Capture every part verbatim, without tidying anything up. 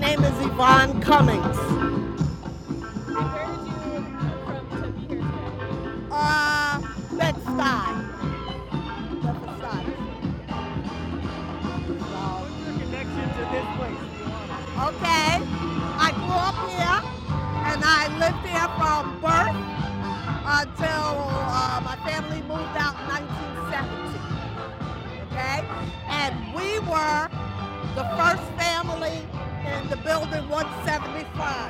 name is Yvonne Cummings. And where did you come from to be here today? Uh, Bed-Stuy. Bed-Stuy. What's your connection to this place? Okay, I grew up here, and I lived here from birth until uh, my family moved out in nineteen seventy. Okay, and we were the first family in the building one seventy-five.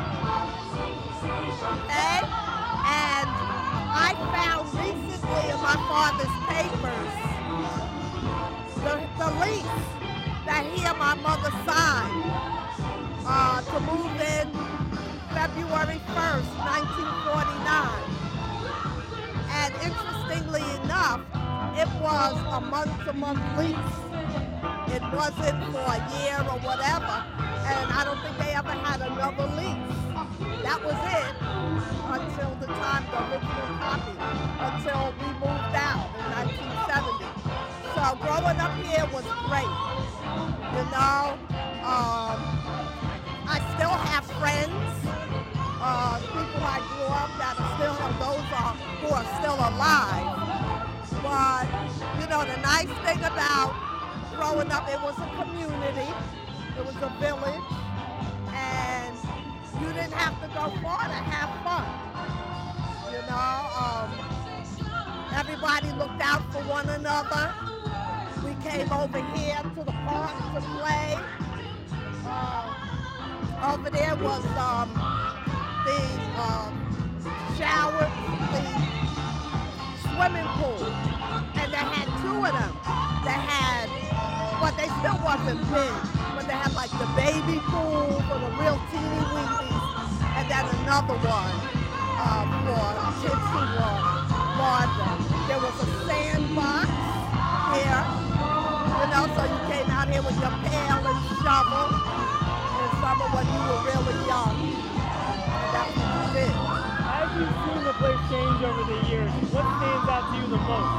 Okay, and I found recently in my father's papers the, the lease that he and my mother signed uh, to move in February first, nineteen forty-nine. And interestingly enough, it was a month-to-month lease. It wasn't for a year or whatever, and I don't think they ever had another lease. That was it until the time, the original copy, until we moved out in nineteen seventy. So growing up here was great, you know. Um, I still have friends, uh, people I grew up that are still, those are, who are still alive. But, you know, the nice thing about growing up, it was a community, it was a village, and you didn't have to go far to have fun. You know, um, everybody looked out for one another. We came over here to the park to play. Uh, over there was um, the um, shower, the swimming pool, and they had two of them. They had, but they still wasn't big, but they had like the baby pool for the real teeny weenies, and then another one uh, for kids who were larger. There was a sandbox here, you know, so you came out here with your pail and shovel in summer when you were really young, and that's what you did. As you've seen the place change over the years, what stands out to you the most?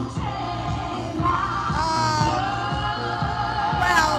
Uh, well,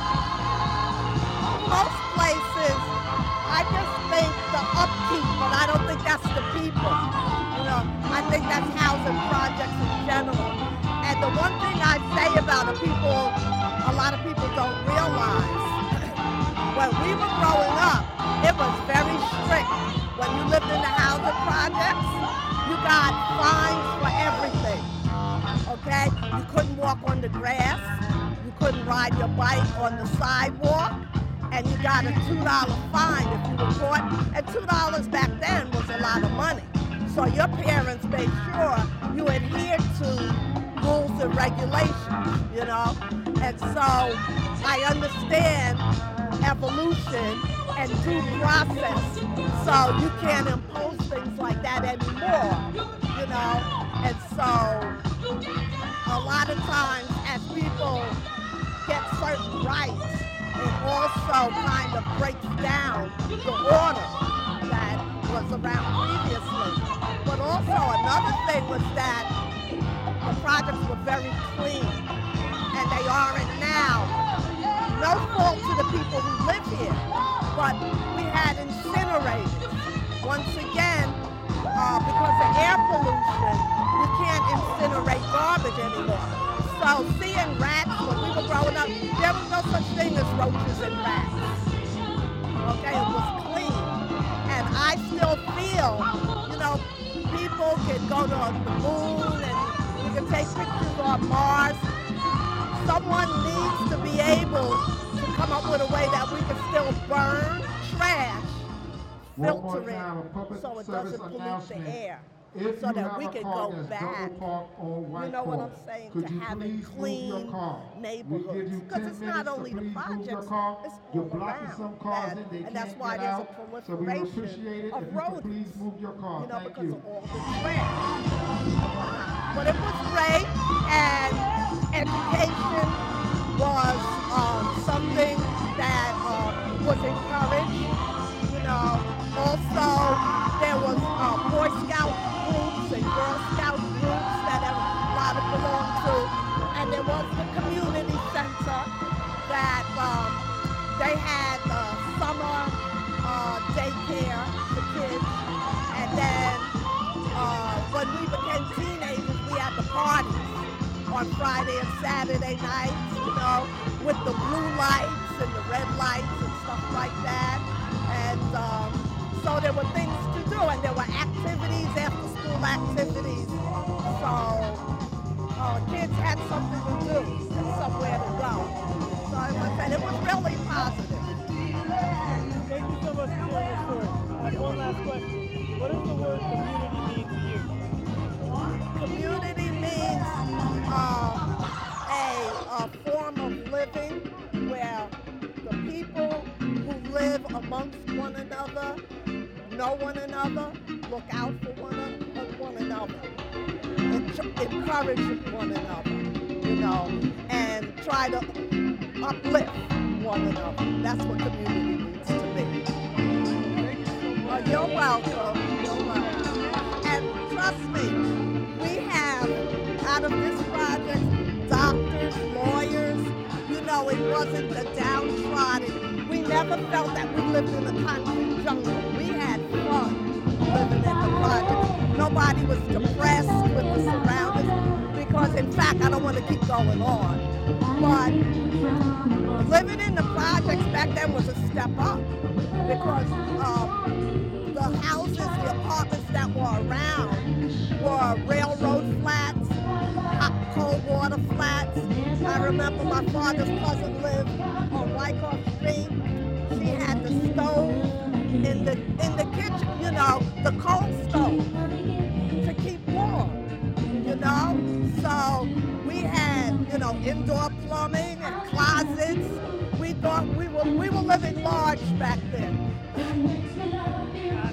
most places, I just think the upkeep, but I don't think that's the people. You know, I think that's housing projects in general. And the one thing I say about the people, a lot of people don't realize, when we were growing up, it was very strict. When you lived in the housing projects, you got fines for everything. Okay? You couldn't walk on the grass. You couldn't ride your bike on the sidewalk. And you got a two dollar fine if you were caught. And two dollars back then was a lot of money. So your parents made sure you adhered to rules and regulations, you know? And so I understand evolution and due process. So you can't impose things like that anymore, you know? And so a lot of times as people get certain rights, it also kind of breaks down the order that was around previously. But also another thing was that the projects were very clean, and they aren't now. No fault to the people who live here, but we had incinerators. Once again, uh, because of air pollution, you can't incinerate garbage anymore. So seeing rats when we were growing up, there was no such thing as roaches and rats. Okay, it was clean. And I still feel, you know, people can go to the moon and we can take pictures on Mars. Someone needs to be able to come up with a way that we can still burn trash, filter it, so it doesn't pollute the air. If so you that have we a can car go that's back, double parked on White you know what Court, I'm saying, could to you having please move clean your car? neighborhoods. We give you Because ten it's not minutes to only the please move your projects, car. it's You're all blocking around. some cars and, in, they and that's can't why get there's out. a So we would appreciate it proliferation of if you could rodents, please move your car. you know, Thank because you. of all the trash. But it was great, and education was um, something that um, was encouraged, you know. Also, there was uh, Boy Scout groups and Girl Scout groups that a lot of belonged to, and there was the community center that um, they had uh, summer uh, daycare for kids, and then uh, when we became teenagers, we had the parties on Friday and Saturday nights, you know, with the blue lights and the red lights and stuff like that. And um, so there were things to do, and there were activities, after school activities. So uh, kids had something to do and somewhere to go. So as I said, it was really positive. Thank you so much for sharing your story. I have one last question. What does the word community mean to you? Community means uh, a, a form of living where the people who live amongst one another know one another, look out for one, one another, encourage one another, you know, and try to uplift one another. That's what community means to me. Uh, you're welcome. You're welcome. And trust me, we have, out of this project, doctors, lawyers, you know, it wasn't the downtrodden. We never felt that we lived in a concrete jungle. We had fun living in the project. Nobody was depressed with the surroundings because, in fact, I don't want to keep going on. But living in the projects back then was a step up because um, the houses, the apartments that were around were railroad flats, hot cold water flats. I remember my father's cousin lived on Wyckoff Street. She had the stove in the in the kitchen, you know, the coal stove to keep warm, you know. So we had, you know, indoor plumbing and closets. We thought we were we were living large back then.